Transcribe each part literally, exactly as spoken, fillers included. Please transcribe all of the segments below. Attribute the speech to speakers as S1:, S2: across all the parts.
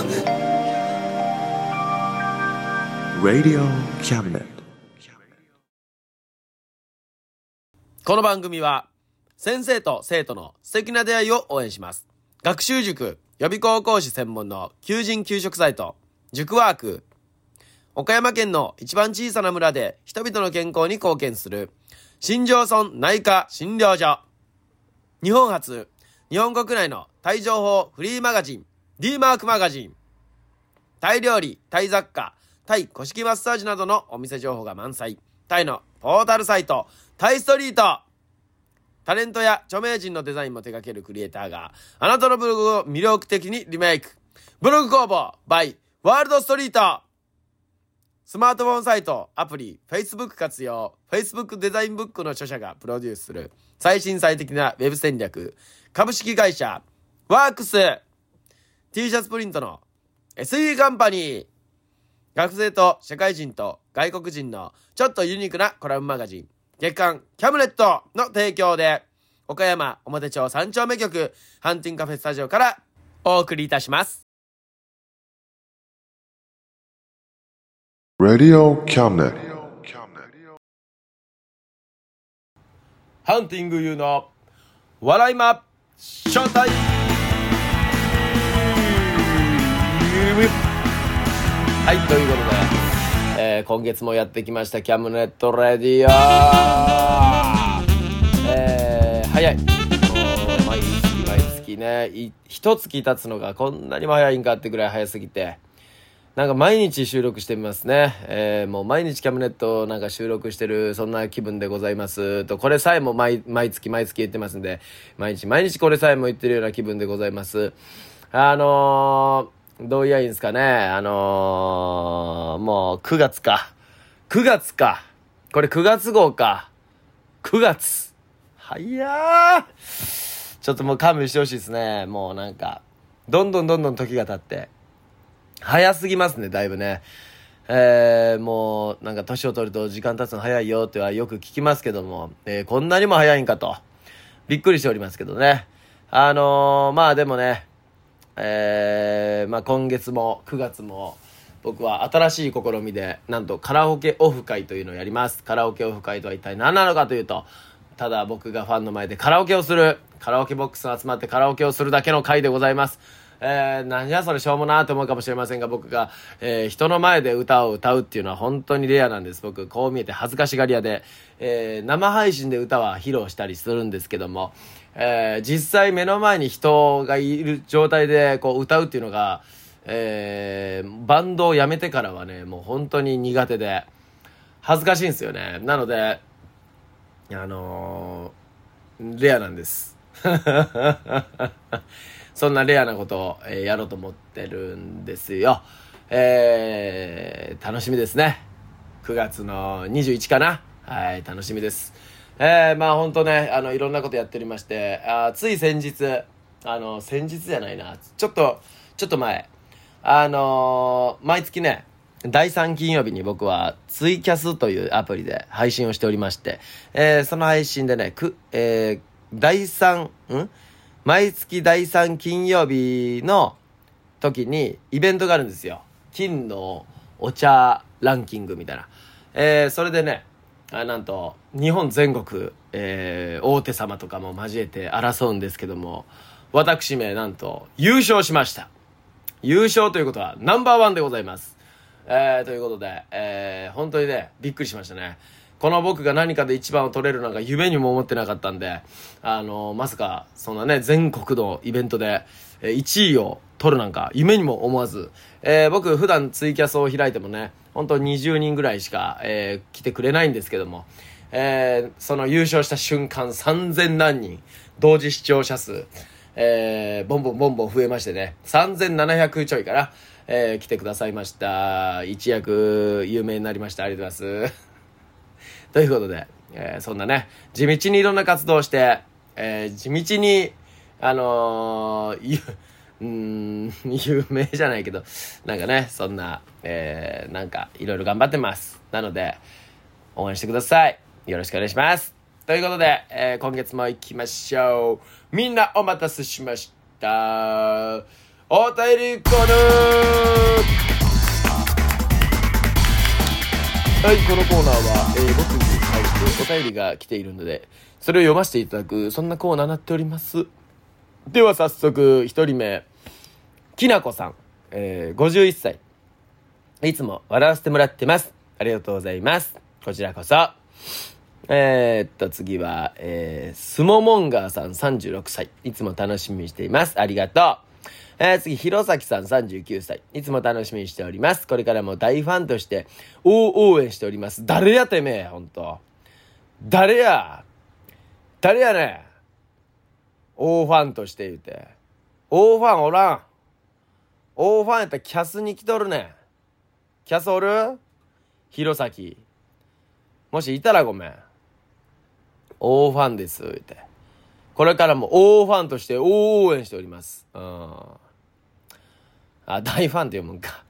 S1: Cabinet Radio Cabinet。
S2: この番組は先生と生徒の素敵な出会いを応援します。学習塾予備高校講師専門の求人・求職サイト塾ワーク、岡山県の一番小さな村で人々の健康に貢献する新庄村内科診療所、日本初日本国内のタイ情報フリーマガジン D マークマガジン、タイ料理、タイ雑貨、タイ古式マッサージなどのお店情報が満載、タイのポータルサイトタイストリート、タレントや著名人のデザインも手掛けるクリエイターがあなたのブログを魅力的にリメイク、ブログ工房 by ワールドストリート、スマートフォンサイト、アプリ、Facebook 活用、Facebook デザインブックの著者がプロデュースする最新最適なウェブ戦略、株式会社ワークス、T シャツプリントの エスイー カンパニー、学生と社会人と外国人のちょっとユニークなコラムマガジン月刊キャムネットの提供で、岡山表町三丁目局ハンティングカフェスタジオからお送りいたします。
S1: Radio Cabinet。
S2: ハンティング U の笑いまショータイム。はい、ということで、えー、今月もやってきましたキャムネットレディオ、えー、早い、もう毎月毎月ね、い一月経つのがこんなにも早いんかってぐらい早すぎて、なんか毎日収録してみますね、えー、もう毎日キャムネットなんか収録してる、そんな気分でございますと、これさえも 毎, 毎月毎月言ってますんで、毎日毎日これさえも言ってるような気分でございます。あのーどう言えばいいんですかね。あのー、もうくがつか。くがつか。これくがつ号か。くがつ。はいやー。ちょっともう勘弁してほしいですね。もうなんか、どんどんどんどん時が経って。早すぎますね、だいぶね。えー、もうなんか年を取ると時間経つの早いよってはよく聞きますけども、えー、こんなにも早いんかと。びっくりしておりますけどね。あのー、まあでもね、えー、まあ今月もくがつも僕は新しい試みでなんとカラオケオフ会というのをやります。カラオケオフ会とは一体何なのかというと、ただ僕がファンの前でカラオケをする、カラオケボックスが集まってカラオケをするだけの会でございます。えー、何やそれしょうもなーと思うかもしれませんが、僕が、えー、人の前で歌を歌うっていうのは本当にレアなんです。僕こう見えて恥ずかしがり屋で、えー、生配信で歌は披露したりするんですけども、えー、実際目の前に人がいる状態でこう歌うっていうのが、えー、バンドを辞めてからはね、もう本当に苦手で恥ずかしいんですよね。なのであのー、レアなんですそんなレアなことを、えー、やろうと思ってるんですよ。えー、楽しみですね。くがつのにじゅういちかな。はい、楽しみです。えー、まあ本当ね、あのいろんなことやっておりまして、あつい先日、あの先日じゃないな、ちょっとちょっと前、あのー、毎月ねだいさん金曜日に僕はツイキャスというアプリで配信をしておりまして、えー、その配信でね、く、えー、だいさん、ん毎月だいさん金曜日の時にイベントがあるんですよ。金のお茶ランキングみたいな。えー、それでね、あなんと日本全国、えー、大手様とかも交えて争うんですけども、私めなんと優勝しました。優勝ということはナンバーワンでございます。えー、ということで、えー、本当にねびっくりしましたね。この僕が何かで一番を取れるなんか夢にも思ってなかったんで、あのー、まさかそんなね全国のイベントでいちいを取るなんか夢にも思わず、えー、僕普段ツイキャスを開いてもね本当にじゅうにんぐらいしか、えー、来てくれないんですけども、えー、その優勝した瞬間さんぜんなんにん同時視聴者数、えー、ボンボンボンボン増えましてね、さんぜんななひゃくちょいから、えー、来てくださいました。一躍有名になりました。ありがとうございますということで、えー、そんなね地道にいろんな活動をして、えー、地道にあのー、ゆうーん有名じゃないけどなんかねそんな、えー、なんかいろいろ頑張ってます。なので応援してください。よろしくお願いします。ということで、えー、今月も行きましょう。みんなお待たせしました。 お便りコーナー。はい、このコーナーは、えー、僕に対してお便りが来ているので、それを読ませていただく、そんなコーナーになっております。では早速、一人目、きなこさん、えー、ごじゅういっさい。いつも笑わせてもらってます。ありがとうございます。こちらこそ。えー、っと、次は、えー、スモモンガーさんさんじゅうろくさい。いつも楽しみにしています。ありがとう。えー、次、ひろさきさんさんじゅうきゅうさい。いつも楽しみにしております。これからも大ファンとして大応援しております。誰やてめえ、ほんと。誰や誰やねん。大ファンとして言うて。大ファンおらん。大ファンやったらキャスに来とるねん。キャスおる？弘前。もしいたらごめん。大ファンです。って。これからも大ファンとして大応援しております。うん。あ、大ファンって読むんか。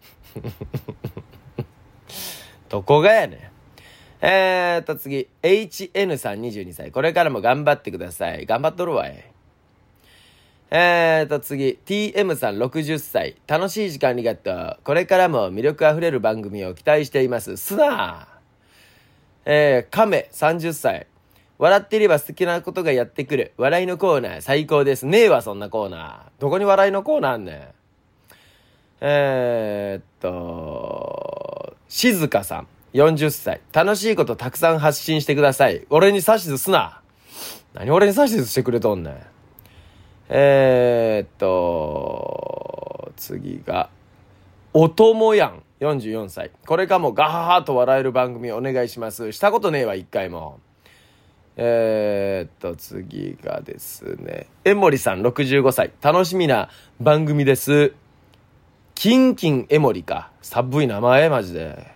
S2: どこがやねん。えーっと次、エイチエヌ さんにじゅうにさい。これからも頑張ってください。頑張っとるわい。えーと次 ティーエム さんろくじゅっさい。楽しい時間ありがとう。これからも魅力あふれる番組を期待しています。すなえー、カメさんじゅっさい。笑っていれば素敵なことがやってくる笑いのコーナー最高です。ねえわそんなコーナー。どこに笑いのコーナーあんねん。えーっと静香さんよんじゅっさい。楽しいことたくさん発信してください。俺に指図すな。何俺に指図してくれとんねん。えー、っと次がおともやんよんじゅうよんさい。これからもガハハと笑える番組お願いします。したことねえわ一回も。えー、っと次がですねえもりさんろくじゅうごさい。楽しみな番組です。キンキンえもりか。寒い名前マジで。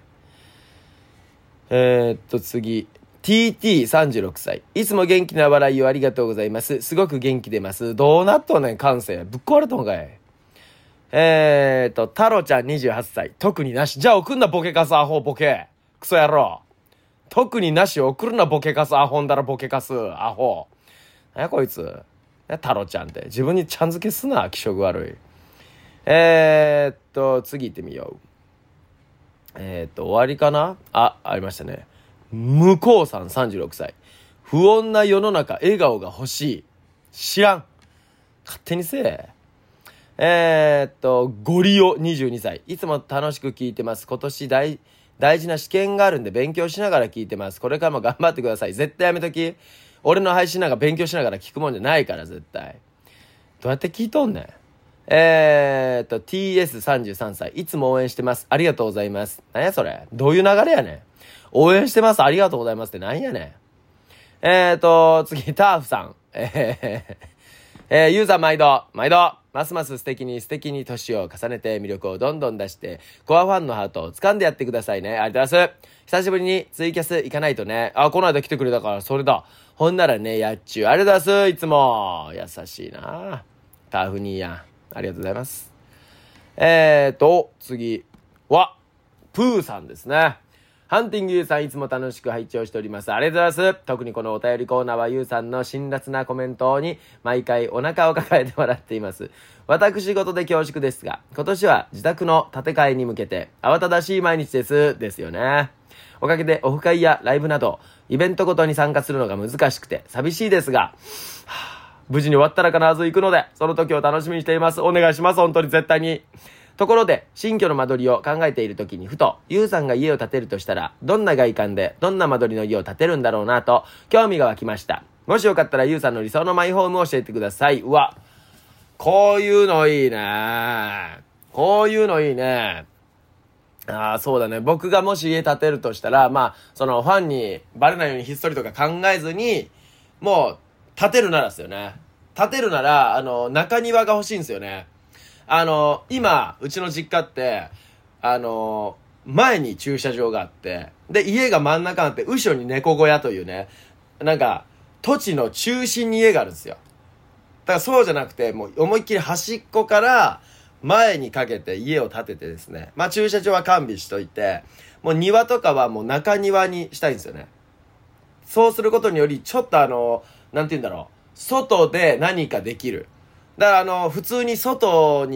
S2: えー、っと次ティーティーさんじゅうろくさい。いつも元気な笑いをありがとうございます。すごく元気出ます。どうなっとんねん、感性。ぶっ壊れとんかい。えーと、タロちゃんにじゅうはっさい。特になし。じゃあ送んな、ボケカスアホ、ボケ。クソ野郎。特になし送るな、ボケカスアホんだらボケカス、アホ。なやこいつ。タロちゃんって。自分にちゃん付けすな、気色悪い。えーっと、次行ってみよう。えーっと、終わりかなあ、ありましたね。向こうさんさんじゅうろくさい。不穏な世の中笑顔が欲しい。知らん。勝手にせえ。えー、っとゴリオにじゅうにさい。いつも楽しく聞いてます。今年大大事な試験があるんで勉強しながら聞いてます。これからも頑張ってください。絶対やめとき。俺の配信なんか勉強しながら聞くもんじゃないから絶対。どうやって聞いとんねん。えー、っと ティーエスさんじゅうさんさい。いつも応援してます。ありがとうございます。何やそれ。どういう流れやねん。応援してます。ありがとうございますって何やねん。えーっと、次、ターフさん。えー、えー、ユーザー毎度、毎度、ますます素敵に素敵に年を重ねて魅力をどんどん出して、コアファンのハートを掴んでやってくださいね。ありがとうございます。久しぶりにツイキャス行かないとね。あ、この間来てくれたからそれだ。ほんならね、やっちゅう。ありがとうございます。いつも。優しいな。ターフ兄やん。ありがとうございます。えーと、次は、プーさんですね。ハンティングユーさん、いつも楽しく拝聴しております。ありがとうございます。特にこのお便りコーナーはユーさんの辛辣なコメントに毎回お腹を抱えて笑っています。私事で恐縮ですが、今年は自宅の建て替えに向けて慌ただしい毎日です。ですよね。おかげでオフ会やライブなどイベントごとに参加するのが難しくて寂しいですが、はぁ、無事に終わったら必ず行くので、その時を楽しみにしています。お願いします。本当に絶対に。ところで、新居の間取りを考えている時にふと、ゆうさんが家を建てるとしたら、どんな外観で、どんな間取りの家を建てるんだろうなと、興味が湧きました。もしよかったらゆうさんの理想のマイホームを教えてください。うわ、こういうのいいね。こういうのいいね。ああ、そうだね。僕がもし家建てるとしたら、まあ、そのファンにバレないようにひっそりとか考えずに、もう、建てるならですよね。建てるなら、あの、中庭が欲しいんですよね。あの、今、うちの実家って、あの、前に駐車場があって、で、家が真ん中にあって、後ろに猫小屋というね、なんか、土地の中心に家があるんですよ。だからそうじゃなくて、もう思いっきり端っこから前にかけて家を建ててですね、まあ駐車場は完備しといて、もう庭とかはもう中庭にしたいんですよね。そうすることにより、ちょっとあの、なんて言うんだろう、外で何かできる。だからあの普通に外に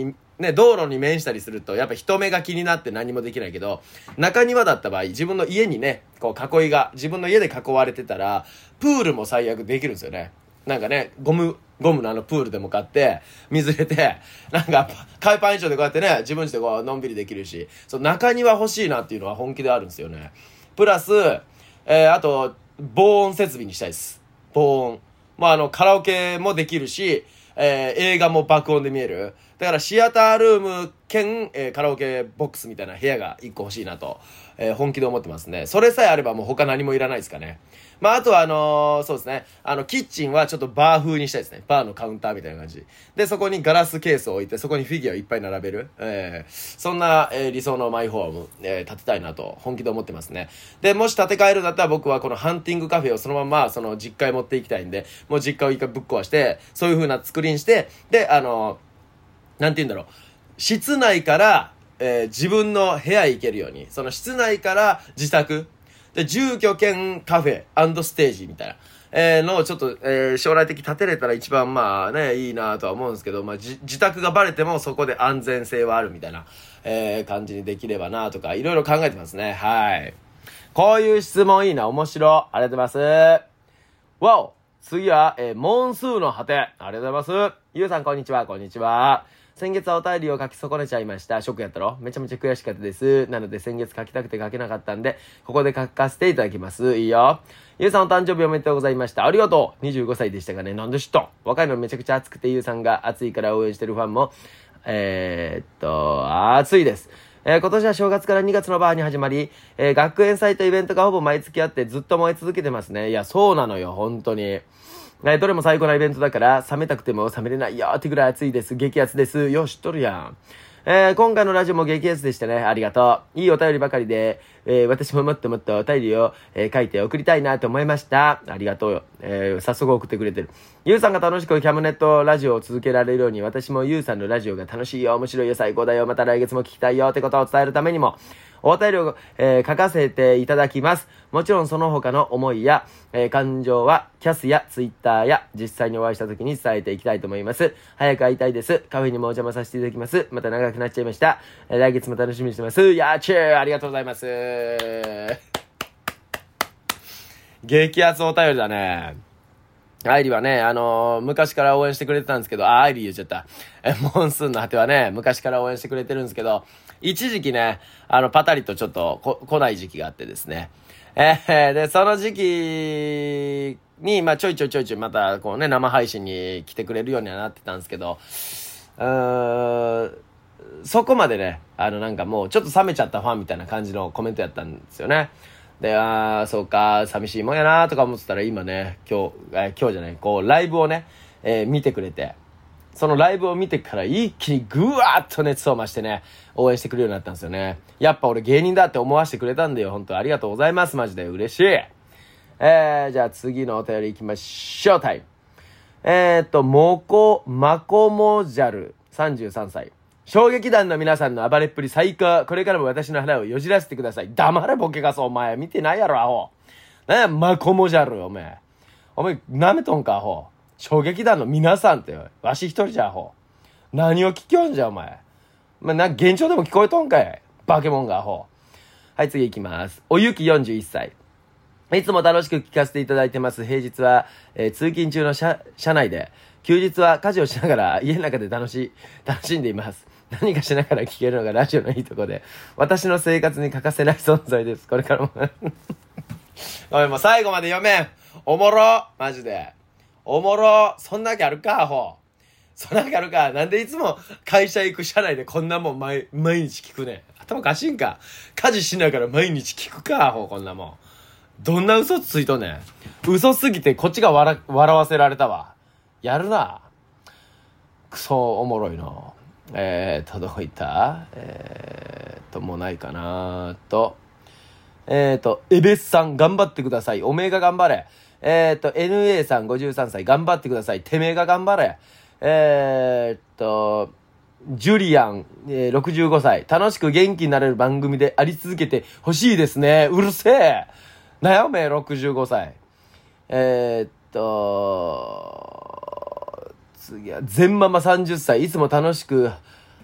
S2: ね、道路に面したりすると、やっぱ人目が気になって何もできないけど、中庭だった場合、自分の家にね、こう囲いが、自分の家で囲われてたら、プールも最悪できるんですよね。なんかね、ゴム、ゴムのあのプールでも買って、水入れて、なんか、海パン以上でこうやってね、自分家でこう、のんびりできるし、そう、中庭欲しいなっていうのは本気であるんですよね。プラス、えー、あと、防音設備にしたいです。防音。まあ、あの、カラオケもできるし、えー、映画も爆音で見える。だからシアタールーム兼、えー、カラオケボックスみたいな部屋が一個欲しいなと、えー、本気で思ってますね。それさえあればもう他何もいらないですかね。まあ、あとはあのー、そうですね。あの、キッチンはちょっとバー風にしたいですね。バーのカウンターみたいな感じ。で、そこにガラスケースを置いて、そこにフィギュアをいっぱい並べる。えー、そんな、えー、理想のマイホーム、えー、建てたいなと、本気で思ってますね。で、もし建て替えるんだったら僕はこのハンティングカフェをそのまま、その実家へ持っていきたいんで、もう実家を一回ぶっ壊して、そういう風な作りにして、で、あのー、なんて言うんだろう。室内から、えー、自分の部屋へ行けるように、その室内から自宅、で、住居兼カフェ&ステージみたいな、えー、のをちょっと、えー、将来的に建てれたら一番まあね、いいなとは思うんですけど、まあ、じ自宅がバレてもそこで安全性はあるみたいな、えー、感じにできればなとか、いろいろ考えてますね。はい。こういう質問いいな、面白い。ありがとうございます。わお次は、えー、モンスーの果て。ありがとうございます。ゆうさん、こんにちは、こんにちは。先月はお便りを書き損ねちゃいました。ショックやったろ？めちゃめちゃ悔しかったです。なので先月書きたくて書けなかったんで、ここで書かせていただきます。いいよ。ゆうさんお誕生日おめでとうございました。ありがとう。にじゅうごさいでしたがね。なんで知った？若いのめちゃくちゃ熱くて、ゆうさんが熱いから応援してるファンも、えー、っと、熱いです。えー、今年は正月からにがつのバーに始まり、えー、学園祭とイベントがほぼ毎月あってずっと燃え続けてますね。いや、そうなのよ、本当に。えー、どれも最高なイベントだから、冷めたくても冷めれないよーってぐらい暑いです。激熱です。よし、知っとるやん。えー、今回のラジオも激熱でしたね。ありがとう。いいお便りばかりで、えー、私ももっともっとお便りを、えー、書いて送りたいなと思いました。ありがとうよ。えー、早速送ってくれてる。ゆうさんが楽しくキャムネットラジオを続けられるように、私もゆうさんのラジオが楽しいよ、面白いよ、最高だよ、また来月も聞きたいよってことを伝えるためにも、お便りを、えー、書かせていただきます。もちろんその他の思いや、えー、感情はキャスやツイッターや実際にお会いした時に伝えていきたいと思います。早く会いたいです。カフェにもお邪魔させていただきます。また長くなっちゃいました。えー、来月も楽しみにしてます。やーちゅーありがとうございます。激アツお便りだね。アイリはね、あのー、昔から応援してくれてたんですけど、あ、アイリ言っちゃった。え、モンスーンの果てはね、昔から応援してくれてるんですけど、一時期ね、あの、パタリとちょっとこ来ない時期があってですね。えー、で、その時期に、まあちょいちょいちょいちょいまた、こうね、生配信に来てくれるようにはなってたんですけど、うーん、そこまでね、あの、なんかもう、ちょっと冷めちゃったファンみたいな感じのコメントやったんですよね。で、あー、そうか、寂しいもんやなとか思ってたら、今ね、今日、えー、今日じゃない、こう、ライブをね、えー、見てくれて、そのライブを見てから一気にぐわーっと熱を増してね、応援してくれるようになったんですよね。やっぱ俺芸人だって思わせてくれたんだよ。本当ありがとうございます。マジで嬉しい。えー、じゃあ次のお便り行きましょう。タイム。えーっと、モコ、マコモジャル、さんじゅうさんさい。衝撃団の皆さんの暴れっぷり最高。これからも私の腹をよじらせてください。黙れボケガス、お前。見てないやろ、アホ。なんや、マコモジャル、お前。お前、舐めとんか、アホ。衝撃団の皆さんって、わし一人じゃ、アホ。何を聞きよんじゃ、お前。お前、な、現状でも聞こえとんかい。バケモンが、アホ。はい、次行きます。おゆきよんじゅういっさい。いつも楽しく聞かせていただいてます。平日は、えー、通勤中の車、車内で、休日は家事をしながら家の中で楽しい、楽しんでいます。何かしながら聞けるのがラジオのいいとこで、私の生活に欠かせない存在です。これからも。おい、もう最後まで読めん。おもろ。マジで。おもろ。そんなわけあるか、アホ。そんなわけあるか。なんでいつも会社行く車内でこんなもん毎、毎日聞くねん。頭おかしいんか。家事しながら毎日聞くか、アホ、こんなもん。どんな嘘ついとんねん。嘘すぎてこっちが笑、笑わせられたわ。やるな。クソおもろいな。えー、届いたえーと、もうないかなと。えーと、エベスさん頑張ってください。おめえが頑張れ。えーと、エヌエー さんごじゅうさんさい頑張ってください。てめえが頑張れ。えーと、ジュリアン、えー、ろくじゅうごさい。楽しく元気になれる番組であり続けてほしいですね。うるせえ。なやおめえろくじゅうごさい。えーっと、次は、全ママさんじゅっさい。いつも楽しく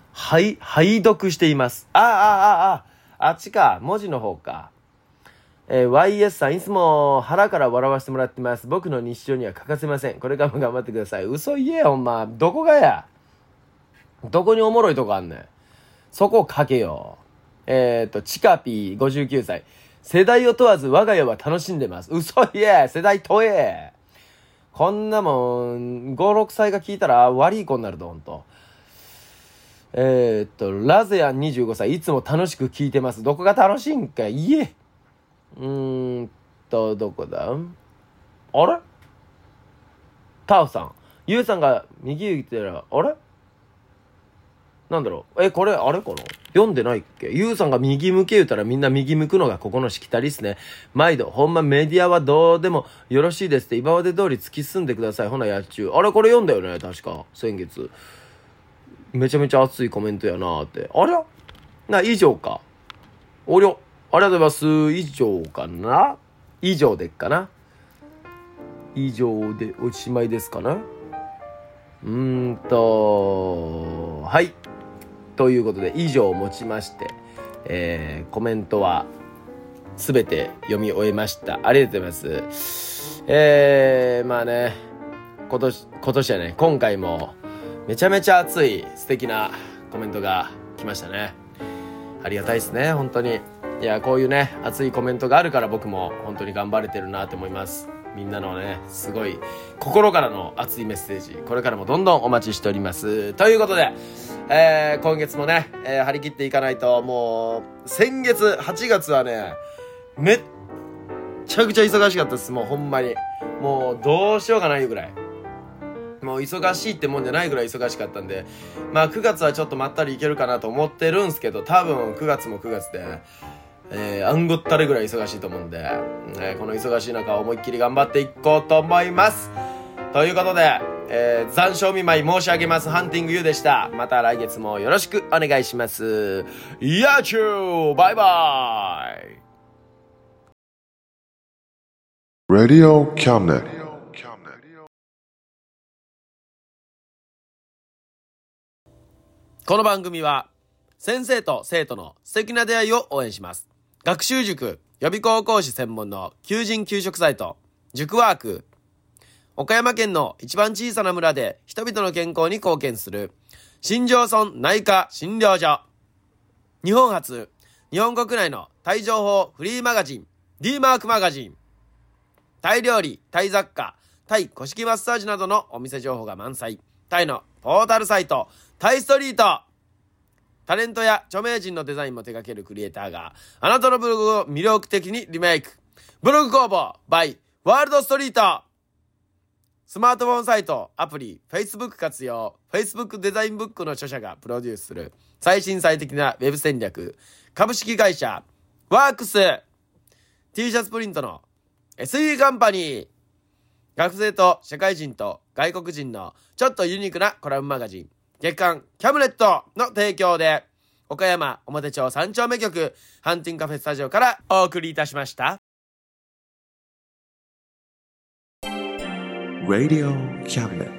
S2: はい、拝読しています。ああ、ああ、ああ、あっちか。文字の方か。えー、ワイエス さん、いつも腹から笑わせてもらってます。僕の日常には欠かせません。これからも頑張ってください。嘘言えよ、ほんま。どこがや。どこにおもろいとこあんねん。そこを書けよ。えっと、チカピーごじゅうきゅうさい。世代を問わず我が家は楽しんでます。嘘言え。世代問え。こんなもん、ご、ろくさいが聞いたら悪い子になると、ほんと。えー、っと、ラゼアンにじゅうごさい。いつも楽しく聞いてます。どこが楽しいんか言え。うーんと、どこだあれタオさん。ユウさんが右行ってたら、あれなんだろうえ、これ、あれかな読んでないっけユウさんが右向け言うたらみんな右向くのがここのしきたりっすね。毎度、ほんまメディアはどうでもよろしいですって今まで通り突き進んでください。ほな、やっちゅう。あれこれ読んだよね確か。先月。めちゃめちゃ熱いコメントやなーって。あれな、以上か。おりょ。ありがとうございます。以上かな以上でっかな以上でおしまいですかなうーんと、はい。ということで、以上をもちまして、えー、コメントはすべて読み終えました。ありがとうございます。えー、まあね、今年、今年はね、今回もめちゃめちゃ熱い素敵なコメントが来ましたね。ありがたいですね、本当に。いや、こういうね、熱いコメントがあるから僕も本当に頑張れてるなと思います。みんなのね、すごい心からの熱いメッセージ、これからもどんどんお待ちしております。ということで、えー、今月もね、えー、張り切っていかないと、もう、先月、はちがつはね、めっちゃくちゃ忙しかったです。もうほんまに。もうどうしようかないぐらい。もう忙しいってもんじゃないぐらい忙しかったんで、まあくがつはちょっとまったりいけるかなと思ってるんすけど、多分くがつもくがつで、えー、あんごったれぐらい忙しいと思うんで、えー、この忙しい中思いっきり頑張っていこうと思います。ということで、えー、残暑見舞い申し上げます。ハンティングユーでした。また来月もよろしくお願いします。やっちゅーバイバイ
S1: Radio Cabinet。
S2: この番組は先生と生徒の素敵な出会いを応援します。学習塾予備高校講師専門の求人・求職サイト塾ワーク、岡山県の一番小さな村で人々の健康に貢献する新庄村内科診療所、日本初日本国内のタイ情報フリーマガジン D マークマガジン、タイ料理、タイ雑貨、タイ古式マッサージなどのお店情報が満載、タイのポータルサイトタイストリート、タレントや著名人のデザインも手掛けるクリエイターがあなたのブログを魅力的にリメイク、ブログ工房 by ワールドストリート、スマートフォンサイト、アプリ、Facebook 活用、Facebook デザインブックの著者がプロデュースする最新最適なウェブ戦略、株式会社ワークス、T シャツプリントの エスイー カンパニー、学生と社会人と外国人のちょっとユニークなコラムマガジン、月刊キャムネットの提供で、岡山表町三丁目局ハンティングカフェスタジオからお送りいたしました。
S1: Radio Cabinet。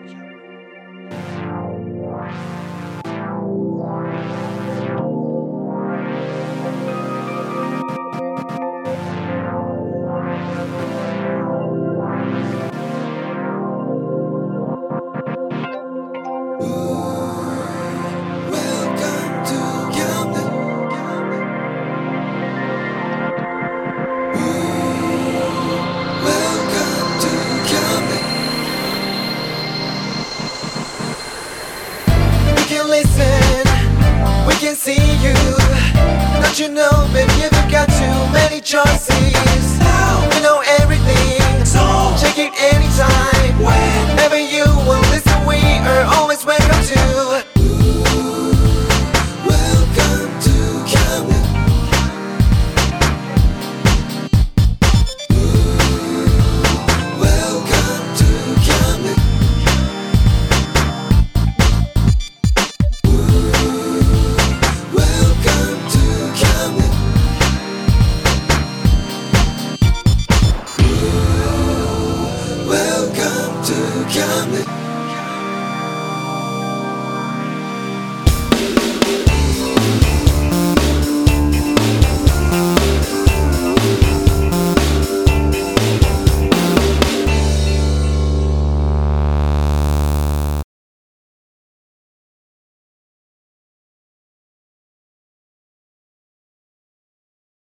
S3: You know, baby, you've got too many choices. You know everything, so check it anytime, whenever you